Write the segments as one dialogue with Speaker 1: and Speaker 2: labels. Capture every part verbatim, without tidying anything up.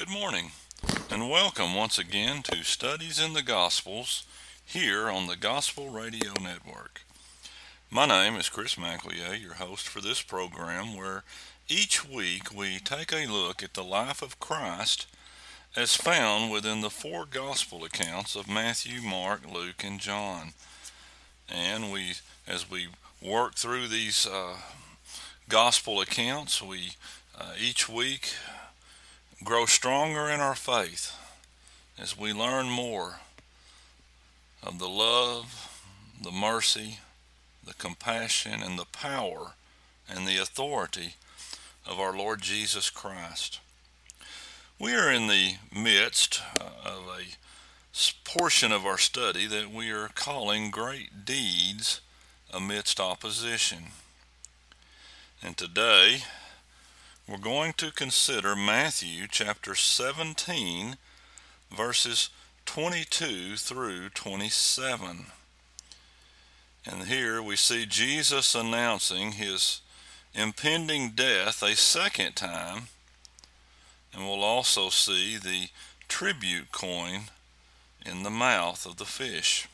Speaker 1: Good morning, and welcome once again to Studies in the Gospels here on the Gospel Radio Network. My name is Chris McLeay, your host for this program, where each week we take a look at the life of Christ as found within the four Gospel accounts of Matthew, Mark, Luke, and John. And we, as we work through these uh, Gospel accounts, we uh, each week grow stronger in our faith as we learn more of the love, the mercy, the compassion, and the power and the authority of our Lord Jesus Christ. We are in the midst uh, of a portion of our study that we are calling Great Deeds Amidst Opposition. And today, we're going to consider Matthew chapter seventeen, verses twenty-two through twenty-seven. And here we see Jesus announcing his impending death a second time, and we'll also see the tribute coin in the mouth of the fish.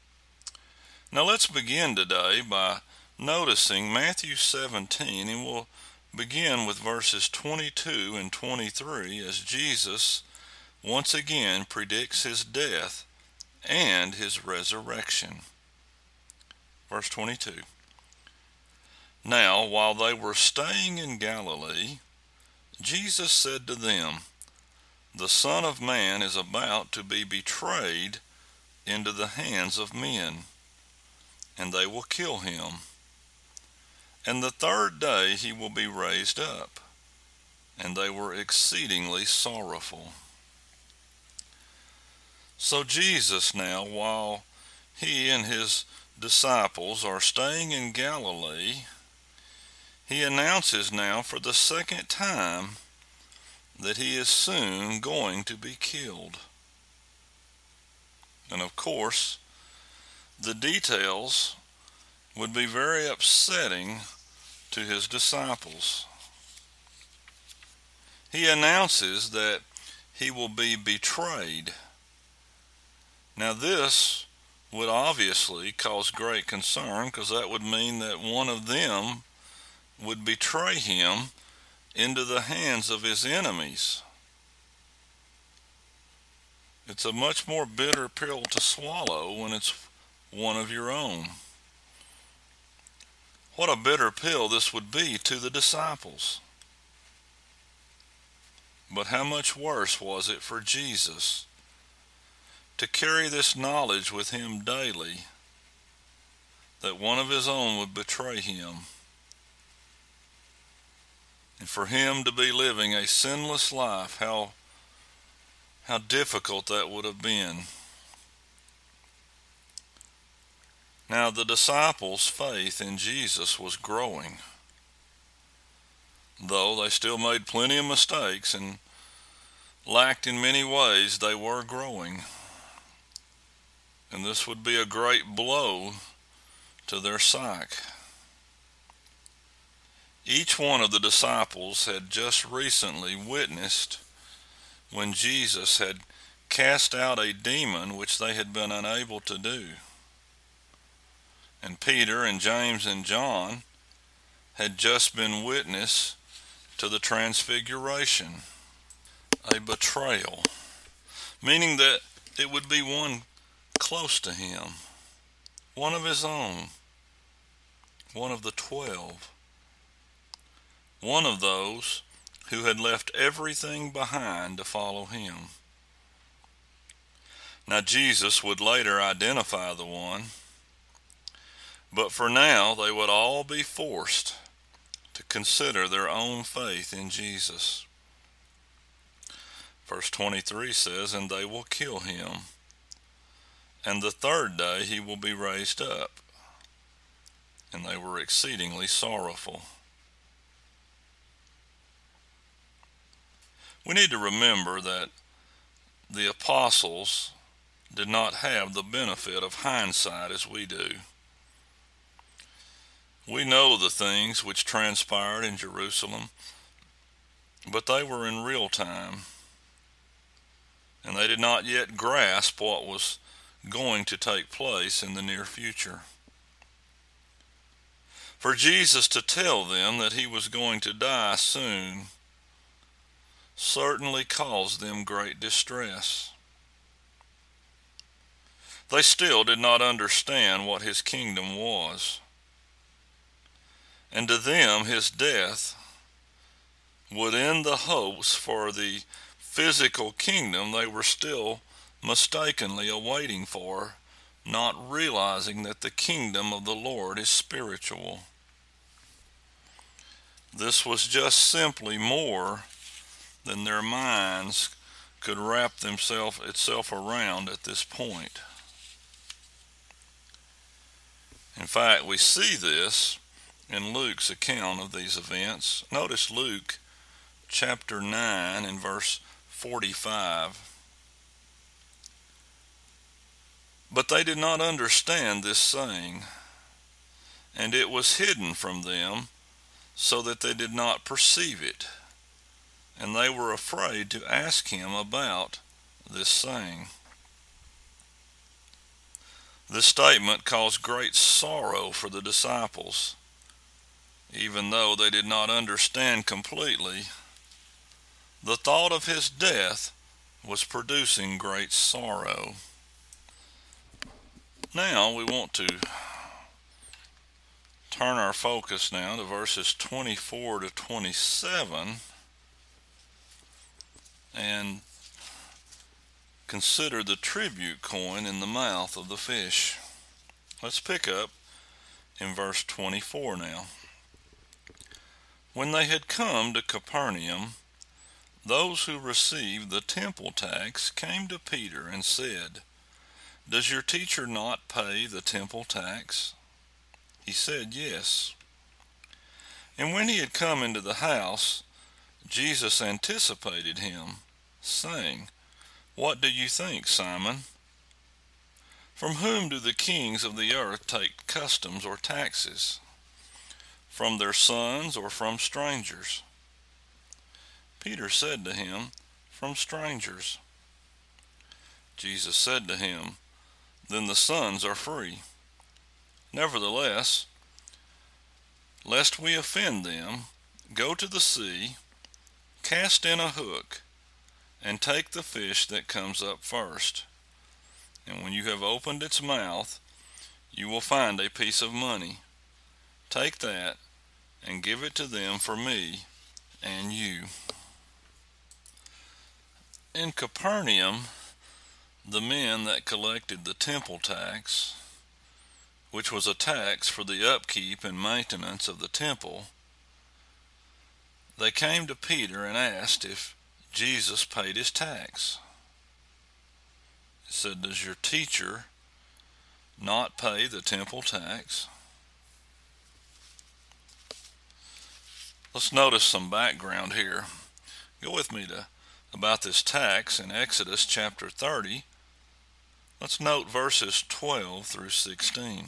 Speaker 1: Now let's begin today by noticing Matthew seventeen, and we'll begin with verses twenty-two and twenty-three as Jesus once again predicts his death and his resurrection. Verse twenty-two. Now, while they were staying in Galilee, Jesus said to them, "The Son of Man is about to be betrayed into the hands of men, and they will kill him. And the third day he will be raised up." And they were exceedingly sorrowful. So Jesus now, while he and his disciples are staying in Galilee, he announces now for the second time that he is soon going to be killed. And of course, the details would be very upsetting to his disciples. He announces that he will be betrayed. Now this would obviously cause great concern, because that would mean that one of them would betray him into the hands of his enemies. It's a much more bitter pill to swallow when it's one of your own. What a bitter pill this would be to the disciples. But how much worse was it for Jesus to carry this knowledge with him daily, that one of his own would betray him, and for him to be living a sinless life, how, how difficult that would have been. Now, the disciples' faith in Jesus was growing, though they still made plenty of mistakes and lacked in many ways. They were growing, and this would be a great blow to their psyche. Each one of the disciples had just recently witnessed when Jesus had cast out a demon which they had been unable to do. And Peter and James and John had just been witness to the transfiguration, a betrayal, meaning that it would be one close to him, one of his own, one of the twelve, one of those who had left everything behind to follow him. Now Jesus would later identify the one, but for now they would all be forced to consider their own faith in Jesus. Verse twenty-three says, "And they will kill him, and the third day he will be raised up." And they were exceedingly sorrowful. We need to remember that the apostles did not have the benefit of hindsight as we do. We know the things which transpired in Jerusalem, but they were in real time. and they did not yet grasp what was going to take place in the near future. For Jesus to tell them that he was going to die soon certainly caused them great distress. They still did not understand what his kingdom was, and to them his death would end the hopes for the physical kingdom they were still mistakenly awaiting for, not realizing that the kingdom of the Lord is spiritual. This was just simply more than their minds could wrap themselves itself around at this point. In fact, we see this in Luke's account of these events. Notice Luke chapter nine and verse forty-five. But they did not understand this saying, and it was hidden from them, so that they did not perceive it. And they were afraid to ask him about this saying. This statement caused great sorrow for the disciples. Even though they did not understand completely, the thought of his death was producing great sorrow. Now we want to turn our focus now to verses twenty-four to twenty-seven and consider the tribute coin in the mouth of the fish. Let's pick up in verse twenty-four now. When they had come to Capernaum, those who received the temple tax came to Peter and said, "Does your teacher not pay the temple tax?" He said, "Yes." And when he had come into the house, Jesus anticipated him, saying, "What do you think, Simon? From whom do the kings of the earth take customs or taxes? From their sons or from strangers?" Peter said to him, "From strangers." Jesus said to him, "Then the sons are free. Nevertheless, lest we offend them, go to the sea, cast in a hook, and take the fish that comes up first. And when you have opened its mouth, you will find a piece of money. Take that and give it to them for me and you." In Capernaum, the men that collected the temple tax, which was a tax for the upkeep and maintenance of the temple, they came to Peter and asked if Jesus paid his tax. He said, "Does your teacher not pay the temple tax?" Let's notice some background here. Go with me to about this tax in Exodus chapter thirty. Let's note verses twelve through sixteen.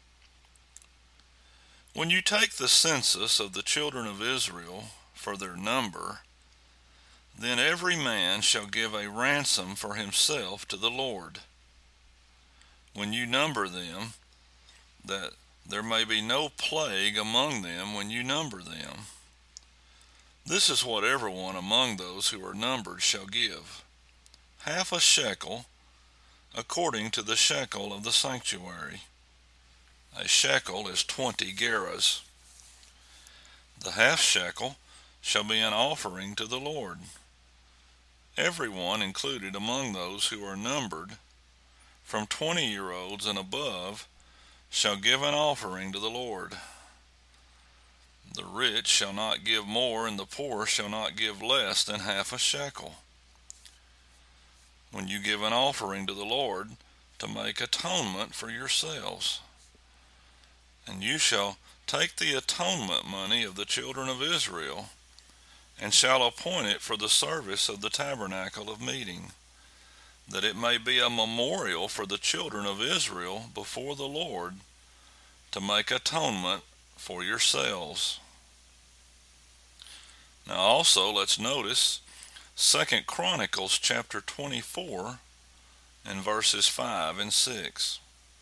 Speaker 1: When you take the census of the children of Israel for their number, then every man shall give a ransom for himself to the Lord. When you number them, that there may be no plague among them when you number them. This is what everyone among those who are numbered shall give: half a shekel, according to the shekel of the sanctuary. A shekel is twenty gerahs. The half shekel shall be an offering to the Lord. Everyone included among those who are numbered, from twenty-year-olds and above, shall give an offering to the Lord. The rich shall not give more, and the poor shall not give less than half a shekel. When you give an offering to the Lord, to make atonement for yourselves. And you shall take the atonement money of the children of Israel, and shall appoint it for the service of the tabernacle of meeting, that it may be a memorial for the children of Israel before the Lord, to make atonement for yourselves. Now also let's notice Second Chronicles chapter twenty-four and verses five and six.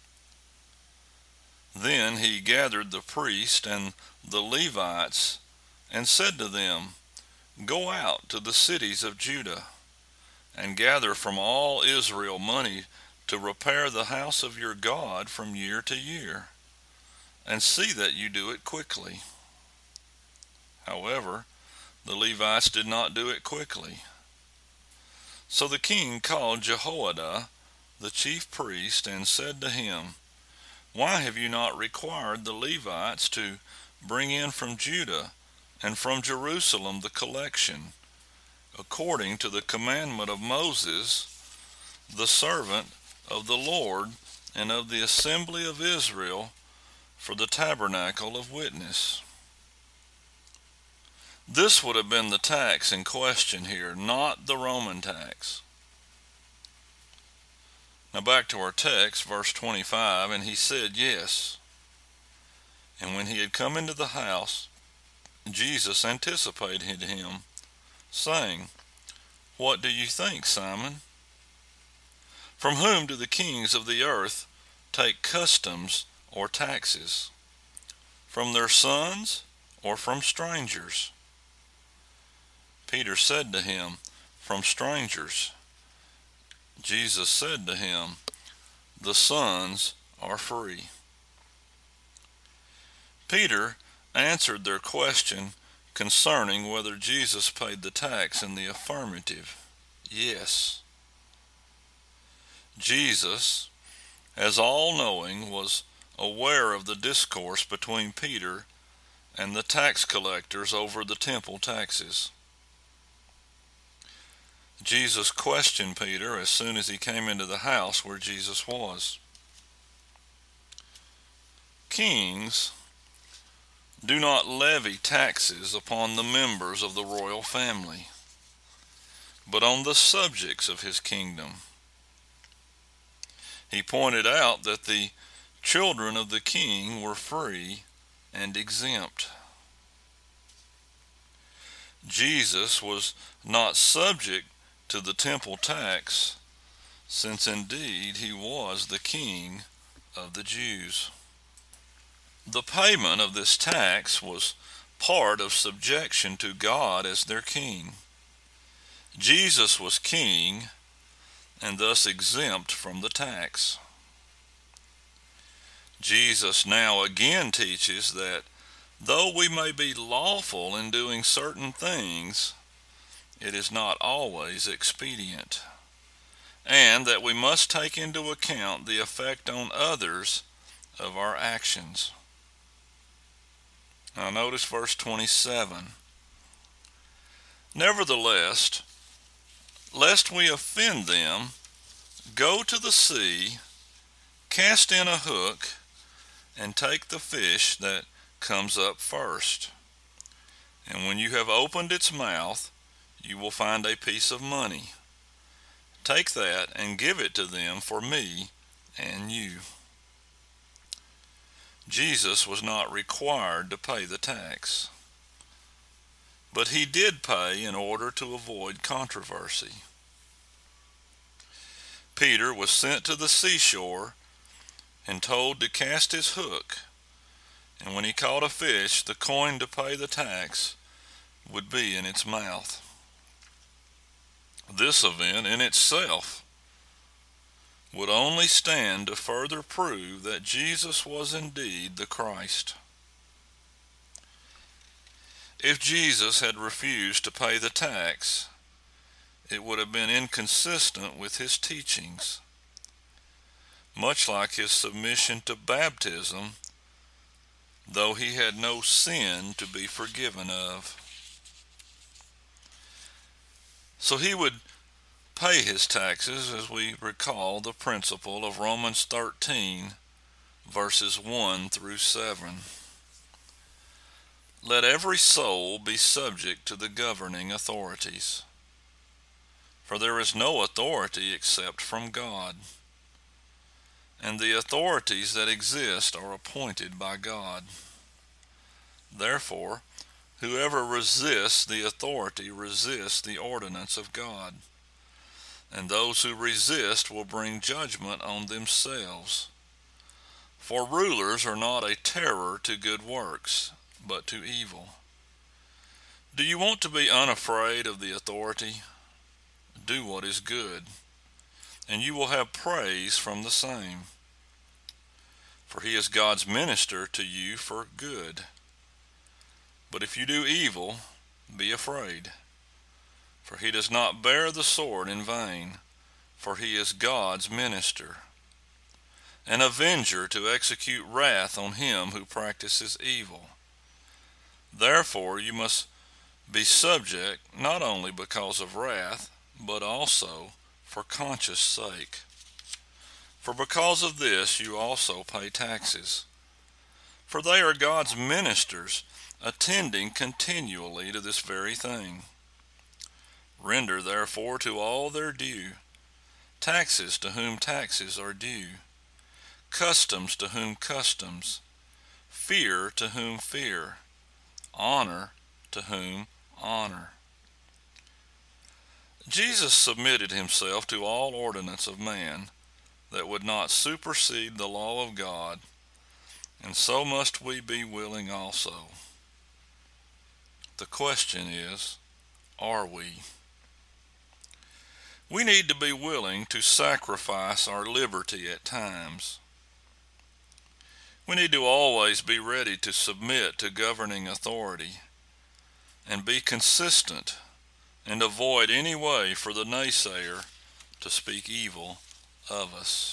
Speaker 1: Then he gathered the priests and the Levites and said to them, Go out to the cities of Judah and gather from all Israel money to repair the house of your God from year to year, and see that you do it quickly. However, the Levites did not do it quickly. So the king called Jehoiada, the chief priest, and said to him, Why have you not required the Levites to bring in from Judah and from Jerusalem the collection, according to the commandment of Moses, the servant of the Lord, and of the assembly of Israel, for the tabernacle of witness? This would have been the tax in question here, not the Roman tax. Now back to our text, verse twenty-five, and he said, Yes. And when he had come into the house, Jesus anticipated him, saying, What do you think, Simon? From whom do the kings of the earth take customs or taxes? From their sons or from strangers? Peter said to him, From strangers. Jesus said to him, The sons are free. Peter answered their question concerning whether Jesus paid the tax in the affirmative. Yes. Jesus, as all-knowing, was aware of the discourse between Peter and the tax collectors over the temple taxes. Jesus questioned Peter as soon as he came into the house where Jesus was. Kings do not levy taxes upon the members of the royal family, but on the subjects of his kingdom. He pointed out that the children of the king were free and exempt. Jesus was not subject to the temple tax, since indeed he was the king of the Jews. The payment of this tax was part of subjection to God as their king. Jesus was king and thus exempt from the tax. Jesus now again teaches that though we may be lawful in doing certain things, it is not always expedient, and that we must take into account the effect on others of our actions. Now notice verse twenty-seven. Nevertheless, lest we offend them, go to the sea, cast in a hook, and take the fish that comes up first. And when you have opened its mouth, you will find a piece of money. Take that and give it to them for me and you. Jesus was not required to pay the tax, but he did pay in order to avoid controversy. Peter was sent to the seashore and told to cast his hook, and when he caught a fish, the coin to pay the tax would be in its mouth. This event in itself would only stand to further prove that Jesus was indeed the Christ. If Jesus had refused to pay the tax, it would have been inconsistent with his teachings, much like his submission to baptism, though he had no sin to be forgiven of. So he would pay his taxes, as we recall the principle of Romans thirteen, verses one through seven. Let every soul be subject to the governing authorities, for there is no authority except from God, and the authorities that exist are appointed by God. Therefore, Whoever resists the authority resists the ordinance of God, and those who resist will bring judgment on themselves. For rulers are not a terror to good works, but to evil. Do you want to be unafraid of the authority? Do what is good, and you will have praise from the same. For he is God's minister to you for good. But if you do evil, be afraid, for he does not bear the sword in vain, for he is God's minister, an avenger to execute wrath on him who practices evil. Therefore you must be subject, not only because of wrath, but also for conscience sake. For because of this you also pay taxes, for they are God's ministers, attending continually to this very thing. Render therefore to all their due: taxes to whom taxes are due, customs to whom customs, fear to whom fear, honor to whom honor. Jesus submitted himself to all ordinance of man that would not supersede the law of God, and so must we be willing also. The question is, are we? We need to be willing to sacrifice our liberty at times. We need to always be ready to submit to governing authority and be consistent and avoid any way for the naysayer to speak evil of us.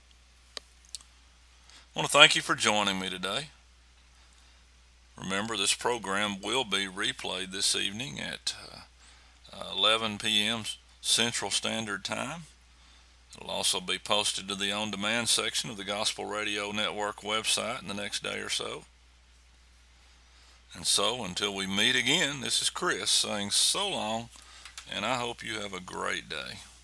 Speaker 1: I want to thank you for joining me today. Remember, this program will be replayed this evening at uh, eleven p.m. Central Standard Time. It'll also be posted to the on-demand section of the Gospel Radio Network website in the next day or so. And so, until we meet again, this is Chris saying so long, and I hope you have a great day.